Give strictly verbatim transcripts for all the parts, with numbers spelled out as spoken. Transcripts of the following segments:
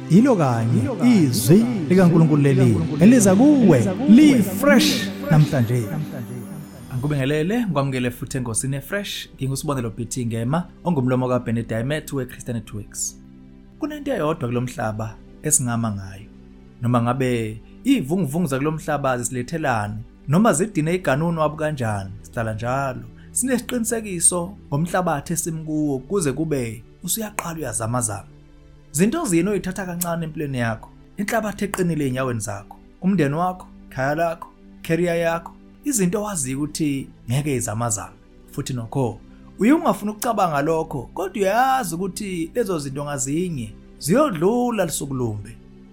ilo kanye izwi likaNkulunkulu leli eliza kuwe li fresh namhlanje. Angikubingelele ngikwamukele futhi enkosini fresh ngingusibonelo Betty Ngema ongumlomo kaBenedict weChristian Networks. Kunento eyodwa kulomhlaba esingama ngayo. Noma ngabe ivunguvungu kulomhlaba zisilethelana noma zidine iganunu wabu kanjani sidala njalo. Sinesiqinisekiso ngomhlabathi esimkuwo kuze kube usuyaqala uyazamazama. Zinto zino uyithatha kancane empilweni yakho. Inhlabathi eqinile enyaweni zakho, umndeni wakho, khaya lakho, career yakho, izinto wazi ukuthi ngeke izamazama. Futhi nokho uyungafuna ukucabanga lokho, kodwa uyazi ukuthi lezo zinto ngazinye ziyodlula lisukulumbe.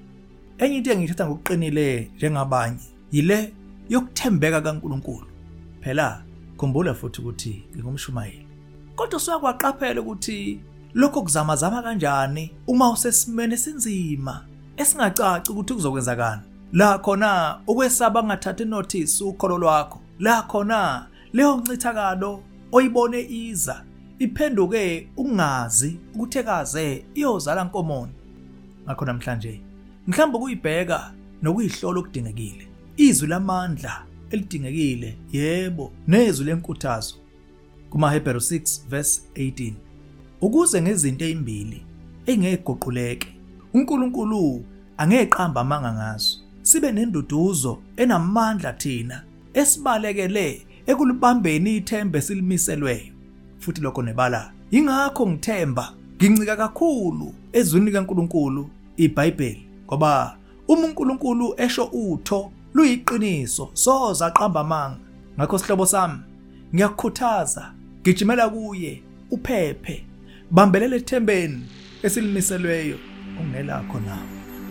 Enye into engiyithatha ngokuqinile njengabanye yile yokuthembeka kaNkulunkulu. Phela khumbula futhi ukuthi ngingumshumayeli. Kodwa usuyakwaqaphela ukuthi lokho kuzamazama kanjani uma usesimene esinzima esingacaci ukuthi kuzokwenzakani. La khona ukwesaba ngathatha notice ukholo lwakho. La khona leyo ncithakalo oyibone iza iphenduke ungazi ukuthi ekaze iyozala nkomoni. Ngakho namhlanje mhlawumbe kuyibheka nokuyihlola okudingekile. Izwi lamandla elidingekile, yebo, nezwi lenkuthazo. Kuma Hebrew six verse eighteen. Ukuze ngezinto ezimbili engeguquleke, uNkulunkulu angeqamba amanga ngazo. Sibe nenduduzo enamandla thina esibalekele ekulibambeni ithembe silimiselweyo. Futhi lokho nebala. Ingakho ngithemba, ngincika kakhulu ezwini likaNkulunkulu, iBhayibheli, ngoba uma uNkulunkulu esho utho luyiqiniso soza qamba amanga. Ngakho sihlobo sami, ngiyakukhuthaza, gijimela kuye, uphephe, bambelele ethembeni esilimiselweyo ungelakho nawe.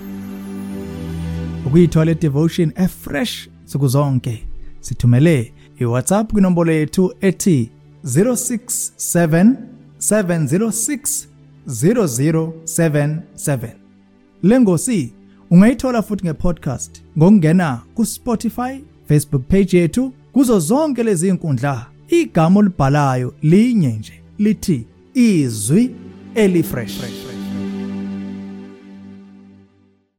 Ukuyithola le devotion efresh sukuzonke sithumele iWhatsApp kwinombolo yethu ethi zero six seven seven zero six zero zero seven seven. Lengosi ungayithola futhi ngepodcast ngokungena kuSpotify, Facebook page yethu, kuzo zonke lezi inkundla. Igama olibhalayo linye nje lithi izwi elifresh.